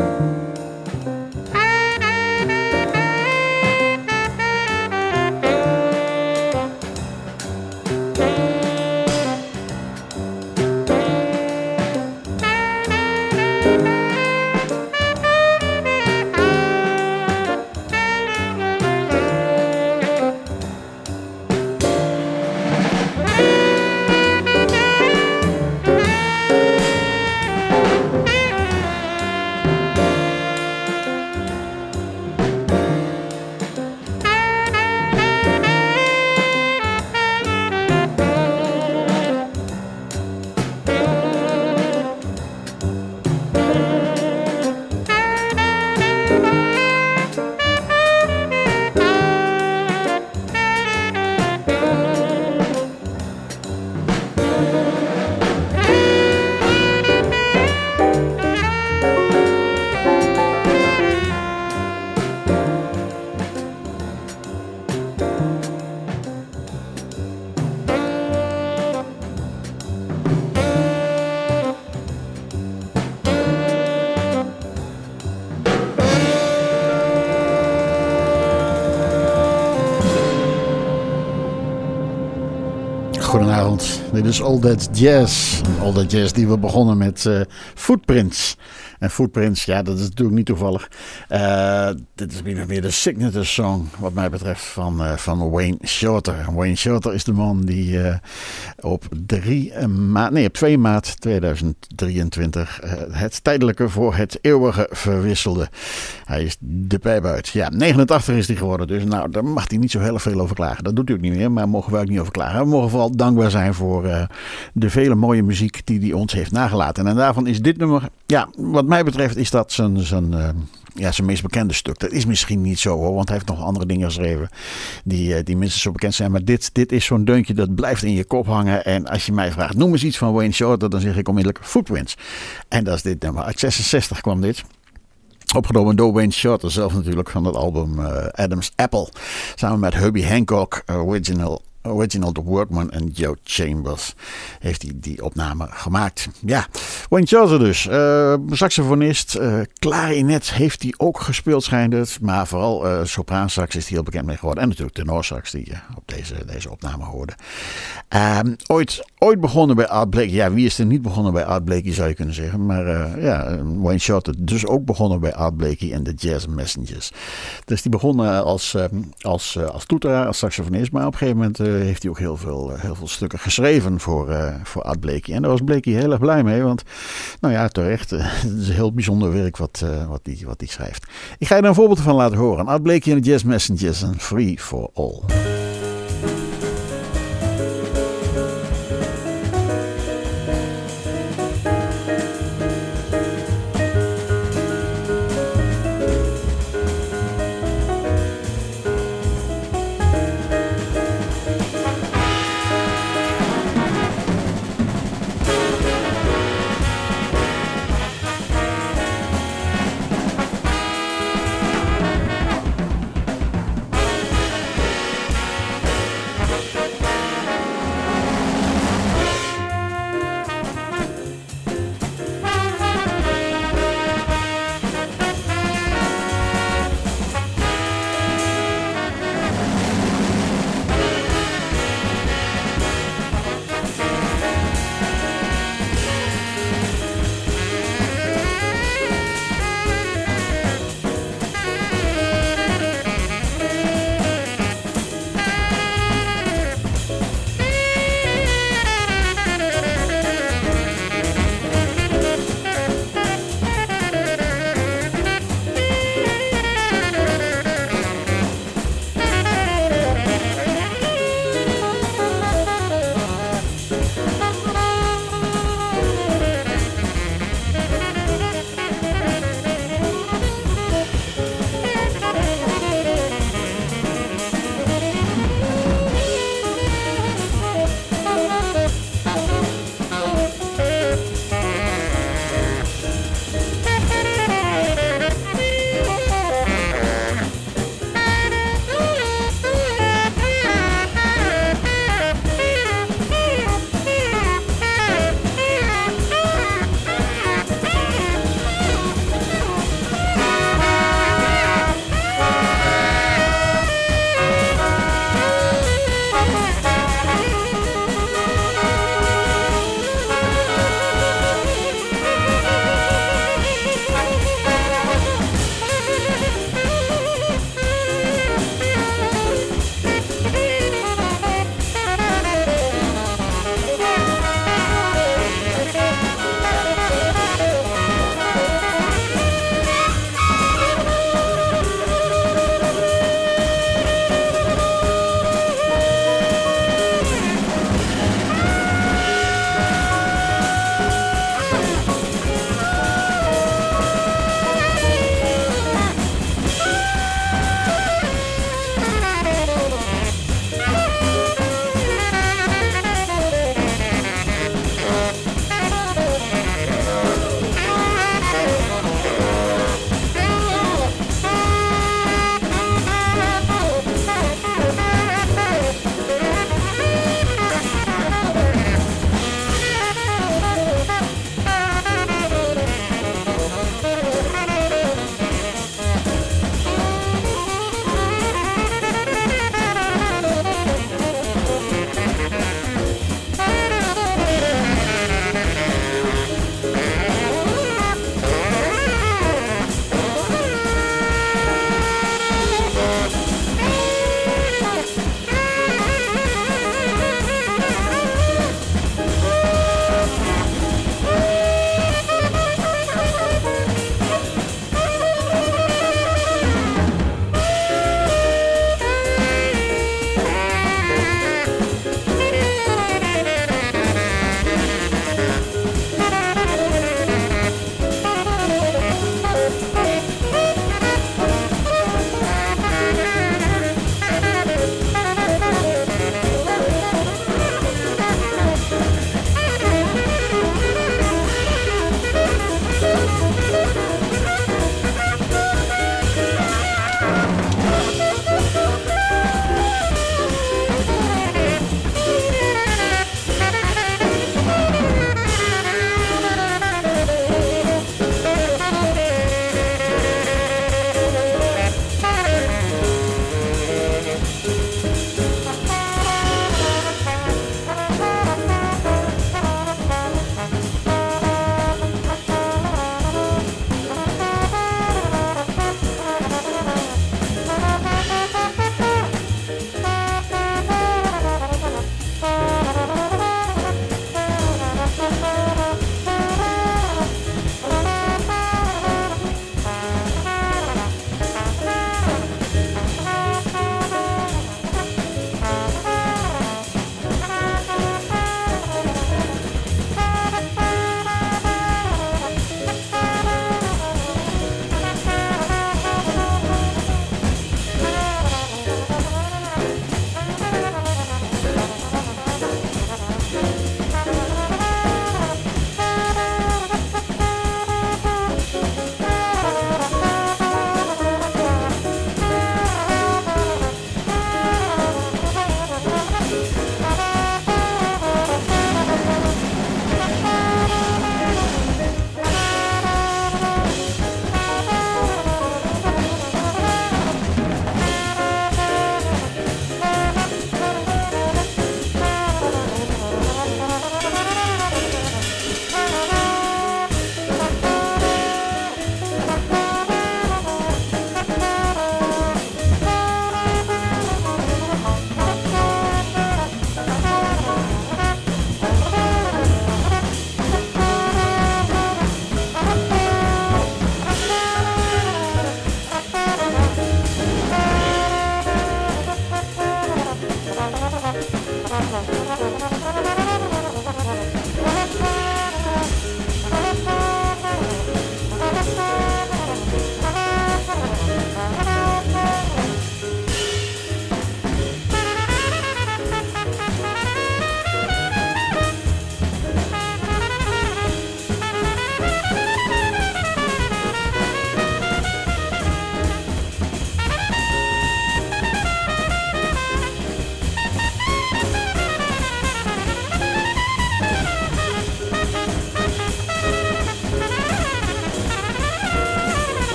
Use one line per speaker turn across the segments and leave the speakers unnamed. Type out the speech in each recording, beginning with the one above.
Goedenavond, dit is All That Jazz. All That Jazz die we begonnen met Footprints. En Footprints, ja, dat is natuurlijk niet toevallig. Dit is meer de signature song, wat mij betreft, van Wayne Shorter. Wayne Shorter is de man die op 2 maart 2023 het tijdelijke voor het eeuwige verwisselde. Hij is de pijp uit. Ja, 89 is hij geworden, dus nou, daar mag hij niet zo heel veel over klagen. Dat doet hij ook niet meer, maar mogen we ook niet over klagen. We mogen vooral dankbaar zijn voor de vele mooie muziek die hij ons heeft nagelaten. En daarvan is dit nummer, ja, wat mij betreft is dat zijn meest bekende stuk. Dat is misschien niet zo hoor, want hij heeft nog andere dingen geschreven die minstens zo bekend zijn. Maar dit is zo'n deuntje dat blijft in je kop hangen. En als je mij vraagt, noem eens iets van Wayne Shorter, dan zeg ik onmiddellijk Footprints. En dat is dit nummer. Uit 66 kwam dit. Opgenomen door Wayne Shorter zelf natuurlijk van het album Adam's Apple. Samen met Herbie Hancock, Original The Workman en Joe Chambers heeft hij die opname gemaakt. Ja, Wayne Shorter dus. Saxofonist, klarinet heeft hij ook gespeeld schijnt het. Maar vooral sopraansax is hij heel bekend mee geworden. En natuurlijk tenorsax die je op deze opname hoorde. Ooit begonnen bij Art Blakey. Ja, wie is er niet begonnen bij Art Blakey zou je kunnen zeggen. Maar Wayne Shorter dus ook begonnen bij Art Blakey en de Jazz Messengers. Dus die begon als toeteraar, als saxofonist. Maar op een gegeven moment heeft hij ook heel veel stukken geschreven voor Art Blakey. En daar was Blakey heel erg blij mee. Want, nou ja, terecht. Het is een heel bijzonder werk wat hij schrijft. Ik ga je er een voorbeeld van laten horen. Art Blakey en de Jazz Messengers en Free for All.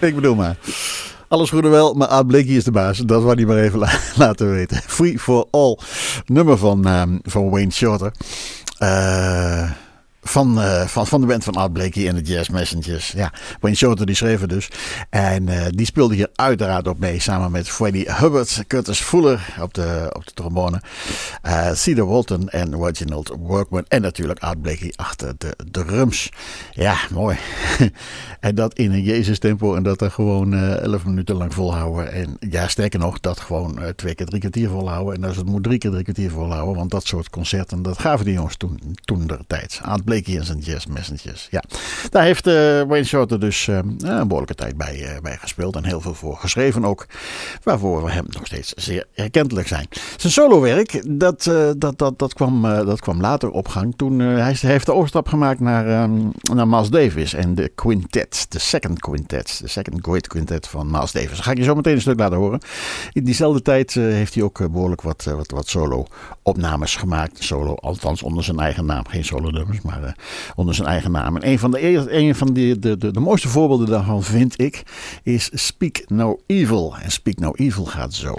Ik bedoel maar. Alles goed en wel, maar Art Blakey is de baas. Dat wou hij maar even laten weten. Free for All. Nummer van Wayne Shorter. Van de band van Art Blakey en de Jazz Messengers. Ja, Wayne Shorter die schreef het dus. En die speelde hier uiteraard op mee. Samen met Freddie Hubbard, Curtis Fuller op de trombone. Cedar Walton en Reginald Workman. En natuurlijk Art Blakey achter de drums. Ja, mooi. En dat in een Jezus tempo. En dat er gewoon 11 minuten lang volhouden. En ja, sterker nog, dat gewoon 2 keer 3 kwartier volhouden. En als het moet 3 keer 3 kwartier volhouden. Want dat soort concerten, dat gaven die jongens toen der tijd. Art Blakey en zijn Jazz Messengers. Ja, daar heeft Wayne Shorter dus een behoorlijke tijd bij gespeeld. En heel veel voor geschreven ook. Waarvoor we hem nog steeds zeer herkentelijk zijn. Zijn solowerk, dat kwam later op gang. Toen hij heeft de overstap gemaakt naar Miles Davis en de quintet. De second great quintet van Miles Davis. Dat ga ik je zo meteen een stuk laten horen. In diezelfde tijd heeft hij ook behoorlijk wat solo opnames gemaakt. Solo, althans onder zijn eigen naam. Geen solo nummers, maar onder zijn eigen naam. En een van de mooiste voorbeelden daarvan vind ik is Speak No Evil. En Speak No Evil gaat zo.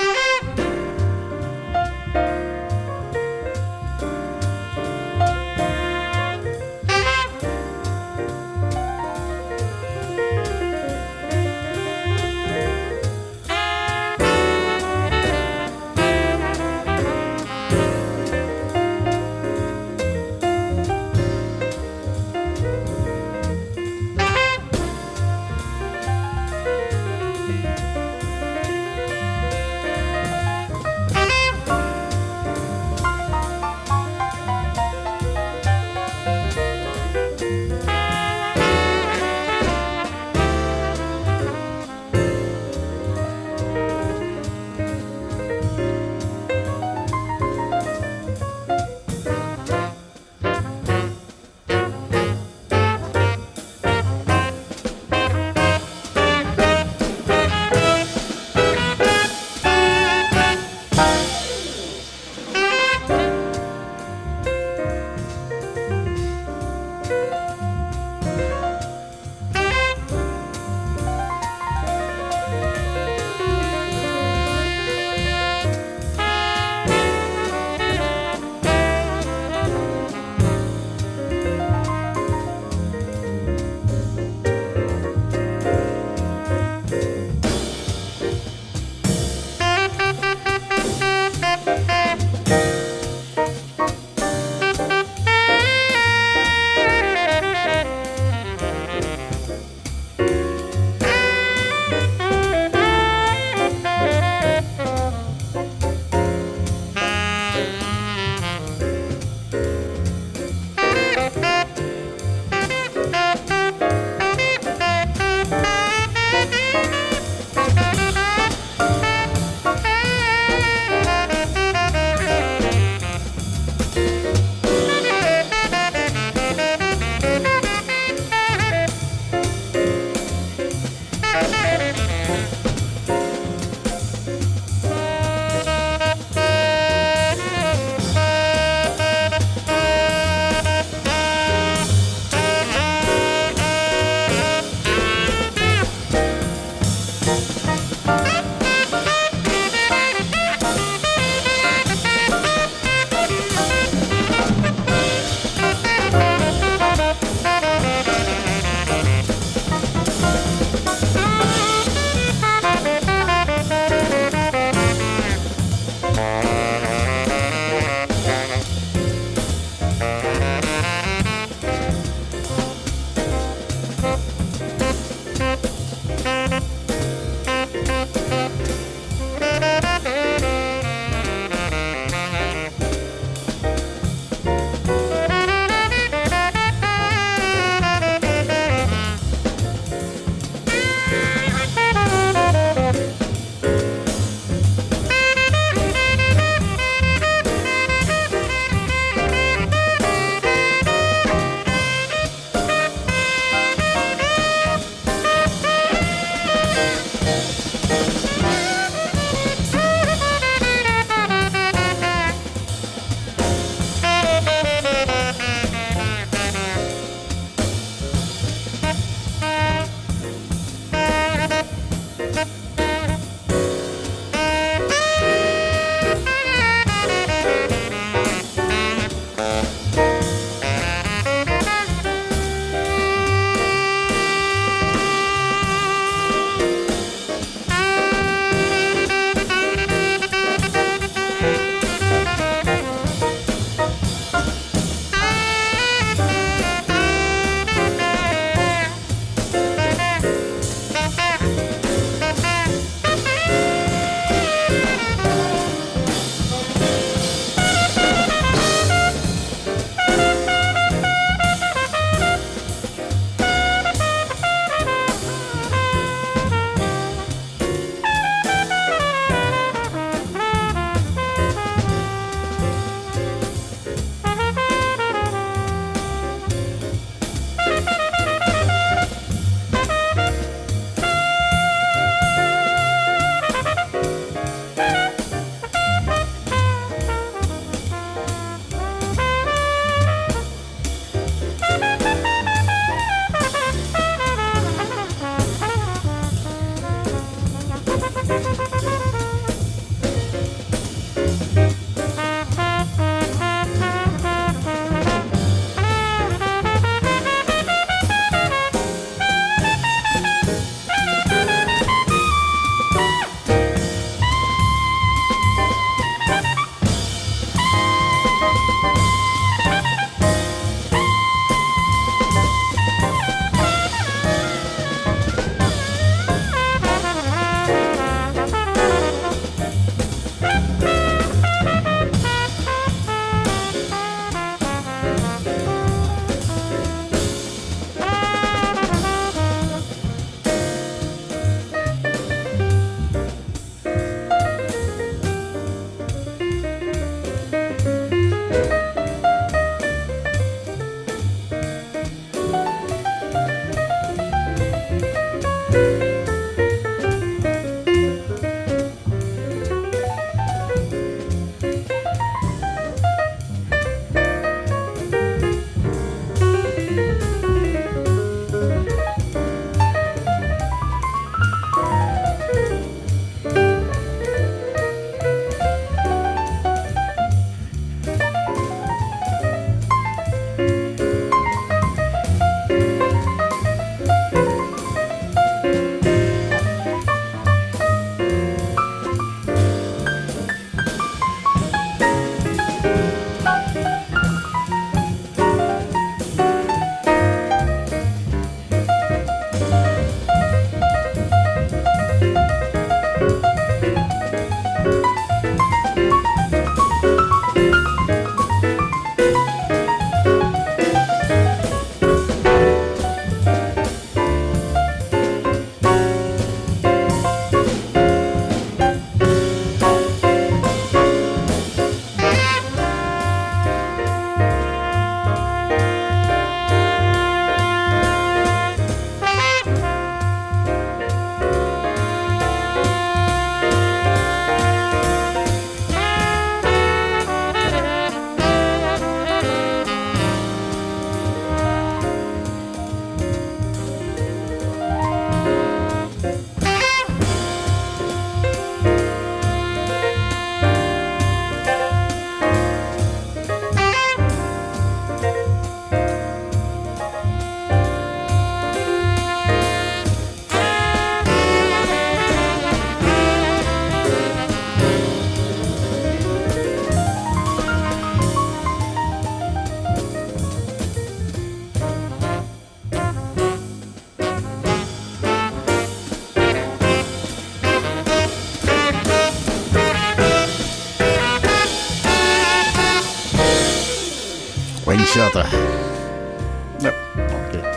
Wayne Shorter. Ja, nog een keer.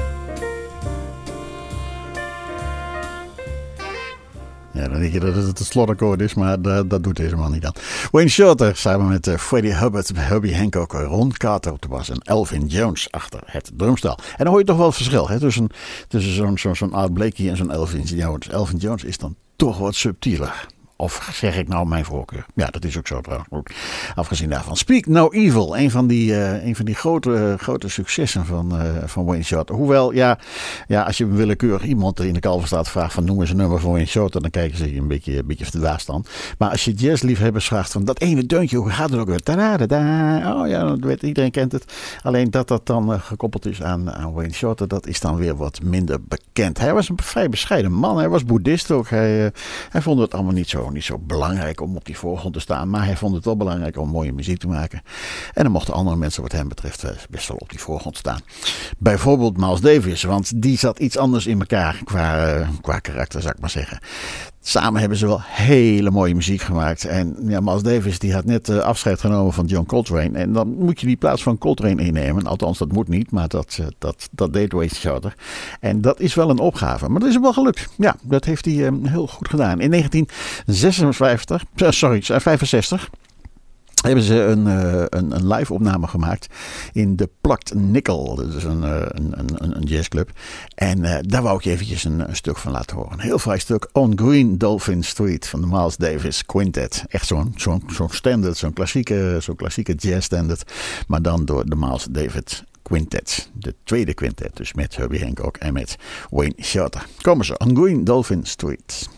Ja, dan denk je dat het slotakkoord is, maar dat doet deze man niet aan. Wayne Shorter samen met Freddie Hubbard, Herbie Hancock, Ron Carter op de bas en Elvin Jones achter het drumstel. En dan hoor je toch wel het verschil hè, tussen zo'n Art Blakey en zo'n Elvin Jones. Elvin Jones is dan toch wat subtieler. Of zeg ik nou mijn voorkeur? Ja, dat is ook zo trouwens. Goed. Afgezien daarvan. Speak No Evil. Een van die grote successen van Wayne Shorter. Hoewel, ja, als je willekeurig iemand in de Kalverstraat vraagt van noem eens een nummer van Wayne Shorter, dan kijken ze je een beetje verbaasd aan. Maar als je jazzliefhebbers vraagt van dat ene deuntje, hoe gaat het ook weer? Tada. Oh ja, dat weet, iedereen kent het. Alleen dat dan gekoppeld is aan Wayne Shorter, dat is dan weer wat minder bekend. Hij was een vrij bescheiden man. Hij was boeddhist ook. Hij vond het allemaal niet zo belangrijk om op die voorgrond te staan. Maar hij vond het wel belangrijk om mooie muziek te maken. En dan mochten andere mensen wat hem betreft best wel op die voorgrond staan. Bijvoorbeeld Miles Davis. Want die zat iets anders in elkaar qua karakter, zou ik maar zeggen. Samen hebben ze wel hele mooie muziek gemaakt. En ja, Miles Davis die had net afscheid genomen van John Coltrane. En dan moet je die plaats van Coltrane innemen. Althans, dat moet niet. Maar dat deed Wayne Shorter. En dat is wel een opgave. Maar dat is hem wel gelukt. Ja, dat heeft hij heel goed gedaan. In 1965 hebben ze een live opname gemaakt in de Plucked Nickel. Dat is een jazzclub. En daar wou ik je eventjes een stuk van laten horen. Een heel fraai stuk. On Green Dolphin Street van de Miles Davis Quintet. Echt zo'n standard, zo'n klassieke jazz standard. Maar dan door de Miles Davis Quintet. De tweede quintet. Dus met Herbie Hancock en met Wayne Shorter. Komen ze. On Green Dolphin Street.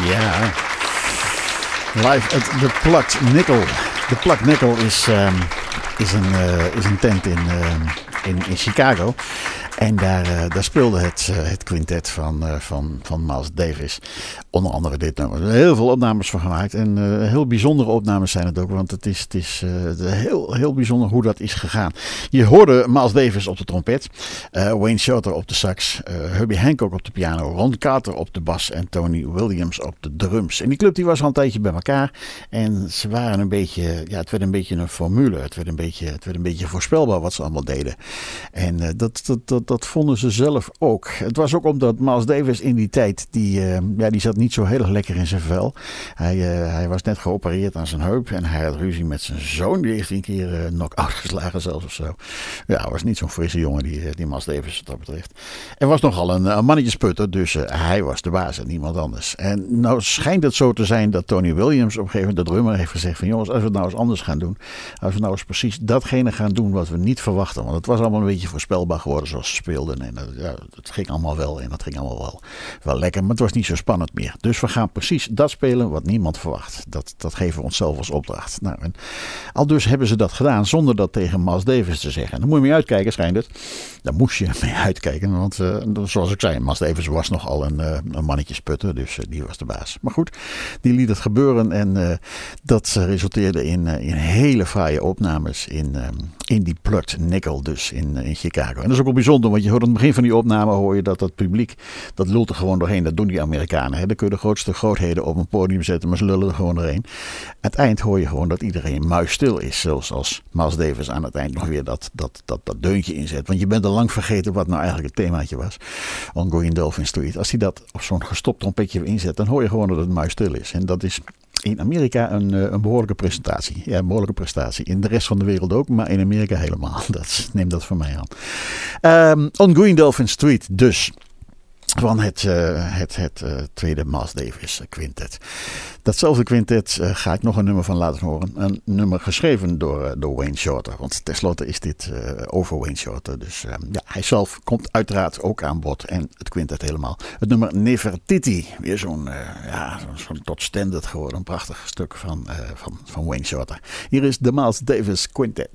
Ja, live at the Plucked Nickel. De Plucked Nickel is een tent in Chicago. En daar speelde het quintet van Miles Davis. Onder andere dit nummer. Er zijn heel veel opnames van gemaakt. En heel bijzondere opnames zijn het ook. Want het is heel, heel bijzonder hoe dat is gegaan. Je hoorde Miles Davis op de trompet. Wayne Shorter op de sax. Herbie Hancock op de piano. Ron Carter op de bas. En Tony Williams op de drums. En die club die was al een tijdje bij elkaar. En ze waren een beetje... Ja, het werd een beetje een formule. Het werd een beetje voorspelbaar wat ze allemaal deden. En dat vonden ze zelf ook. Het was ook omdat Miles Davis in die tijd... Die zat niet zo heel erg lekker in zijn vel. Hij was net geopereerd aan zijn heup. En hij had ruzie met zijn zoon. Die heeft een keer knock-out geslagen zelfs of zo. Ja, hij was niet zo'n frisse jongen die Miles Davis wat dat betreft. Er was nogal een mannetjesputter. Dus hij was de baas en niemand anders. En nou schijnt het zo te zijn dat Tony Williams op een gegeven moment de drummer heeft gezegd van jongens, als we het nou eens anders gaan doen. Als we nou eens precies datgene gaan doen wat we niet verwachten. Want het was allemaal een beetje voorspelbaar geworden zoals ze speelden. En het ging allemaal wel en dat ging allemaal wel lekker. Maar het was niet zo spannend meer. Dus we gaan precies dat spelen wat niemand verwacht. Dat geven we onszelf als opdracht. Nou, en al dus hebben ze dat gedaan zonder dat tegen Miles Davis te zeggen. En daar moet je mee uitkijken, schijnt het. Daar moest je mee uitkijken. Want zoals ik zei, Miles Davis was nogal een mannetjesputter. Dus die was de baas. Maar goed, die liet het gebeuren. En dat resulteerde in hele fraaie opnames in die Plucked Nickel dus in Chicago. En dat is ook wel bijzonder, want je hoort aan het begin van die opname hoor je dat publiek, dat lult er gewoon doorheen. Dat doen die Amerikanen. Hè. Dan kun je de grootste grootheden op een podium zetten, maar ze lullen er gewoon doorheen. Aan het eind hoor je gewoon dat iedereen muisstil is. Zelfs als Miles Davis aan het eind nog weer dat deuntje inzet. Want je bent al lang vergeten wat nou eigenlijk het themaatje was. Ongoing Dolphin Street. Als hij dat op zo'n gestopt trompetje inzet, dan hoor je gewoon dat het muisstil is. En dat is in Amerika een behoorlijke prestatie. Ja, een behoorlijke prestatie. In de rest van de wereld ook, maar in Amerika helemaal. Neem dat van mij aan. Ongoing Dolphin Street dus. Van het tweede Miles Davis quintet. Datzelfde quintet ga ik nog een nummer van laten horen. Een nummer geschreven door Wayne Shorter. Want tenslotte is dit over Wayne Shorter. Dus hij zelf komt uiteraard ook aan bod. En het quintet helemaal. Het nummer Nefertiti. Weer zo'n tot standard geworden. Een prachtig stuk van Wayne Shorter. Hier is de Miles Davis Quintet.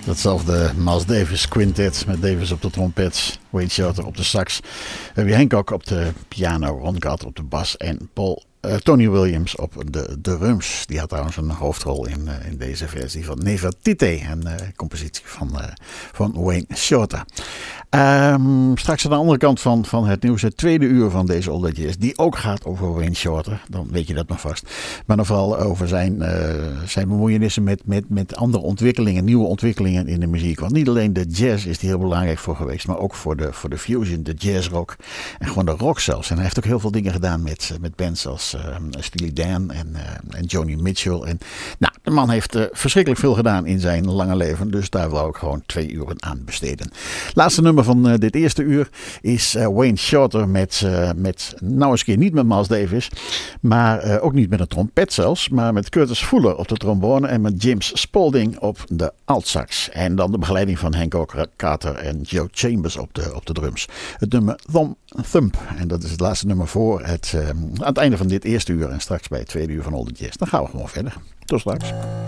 Datzelfde Miles Davis Quintet met Davis op de trompet, Wayne Shorter op de sax, Herbie Hancock op de piano, Ron Gard op de bas en Tony Williams op de drums. Die had trouwens een hoofdrol in deze versie van Nefertiti, een compositie van Wayne Shorter. Straks aan de andere kant van het nieuws, het tweede uur van deze All That Jazz, die ook gaat over Wayne Shorter. Dan weet je dat nog vast. Maar nog vooral over zijn bemoeienissen met andere ontwikkelingen, nieuwe ontwikkelingen in de muziek. Want niet alleen de jazz is die heel belangrijk voor geweest, maar ook voor de fusion, de jazzrock en gewoon de rock zelfs. En hij heeft ook heel veel dingen gedaan met bands als Steely Dan en Joni Mitchell. En, nou, de man heeft verschrikkelijk veel gedaan in zijn lange leven. Dus daar wil ik gewoon 2 uren aan besteden. Laatste nummer van dit eerste uur is Wayne Shorter met nou eens keer niet met Miles Davis. Maar ook niet met een trompet zelfs. Maar met Curtis Fuller op de trombone en met James Spalding op de altsax. En dan de begeleiding van Hank Carter en Joe Chambers op de drums. Het nummer Thump. En dat is het laatste nummer voor aan het einde van dit eerste uur. En straks bij het tweede uur van All The Jazz. Dan gaan we gewoon verder. Tot straks.